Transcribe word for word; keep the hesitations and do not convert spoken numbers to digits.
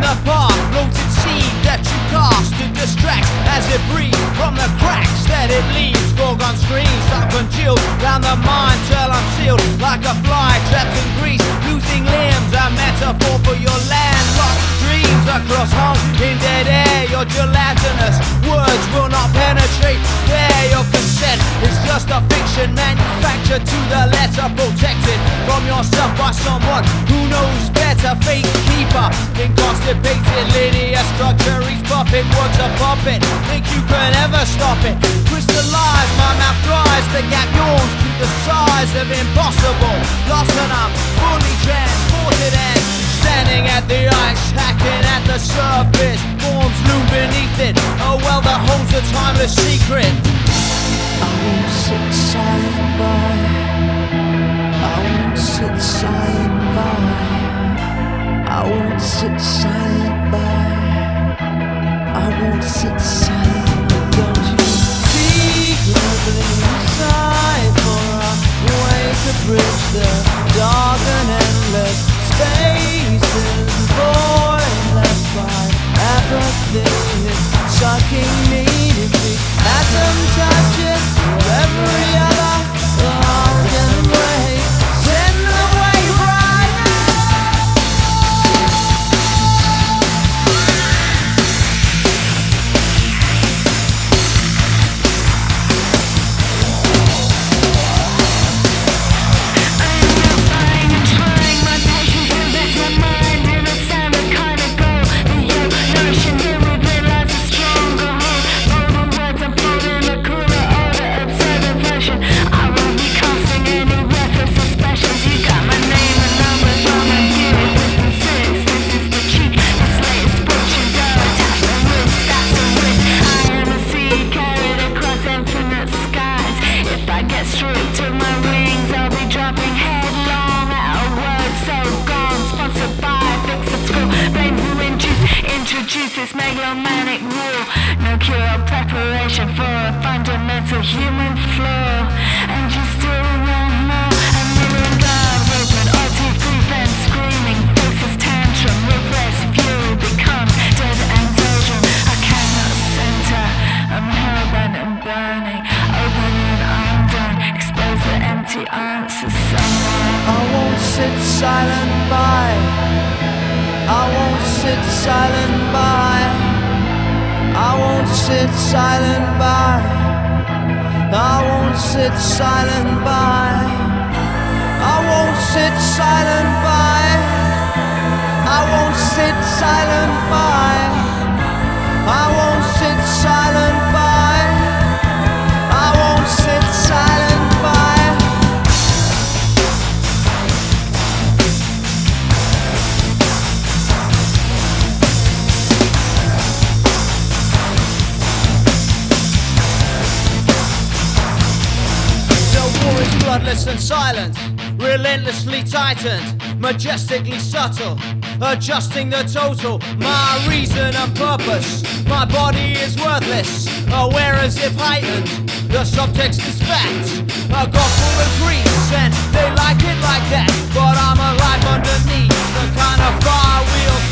the path, floated seed that you cast to distract as it breathes from the cracks that it leaves. Gorgon streams up congealed down the mind till I'm sealed like a fly trapped in grease, losing limbs, a metaphor for your landlocked dreams across home in dead air. Your gelatinous words will not penetrate there. Your consent is just a fiction manufactured to the letter, protected from yourself by someone who knows better. Fake keeper in constipated linear structure, each puppet works a puppet. Think you can ever stop it? Crystallize, my mouth dries, the gap yawns to the size of impossible. Lost and I'm fully transported and standing at the ice, hacking at the surface. Forms loom beneath it, a well that holds a timeless secret. I won't sit silent by. I won't sit silent by. I won't sit silent by. I won't sit silent. Don't you see closely inside for a way to bridge the dark and endless spaces void left by apathy. It's sucking me to be atom touches every other heart can break. Send the way right. This megalomanic rule, no cure or preparation for a fundamental human flaw. And you still want more. A million guards open, all teeth group and screaming, faces tantrum, repress, fury becomes dead androgen. I cannot center, I'm hellbent and burning, open and undone, expose the empty answers somewhere. I won't sit silent by. I won't sit silent by. I won't sit silent by. I won't sit silent by. I won't sit silent by. I won't sit silent by. I won't sit silent by. I won't sit silent by. Bloodless and silent, relentlessly tightened, majestically subtle, adjusting the total. My reason and purpose, my body is worthless, aware as if heightened. The subtext is fact, a gospel of grease, and they like it like that. But I'm alive underneath the kind of fire wheel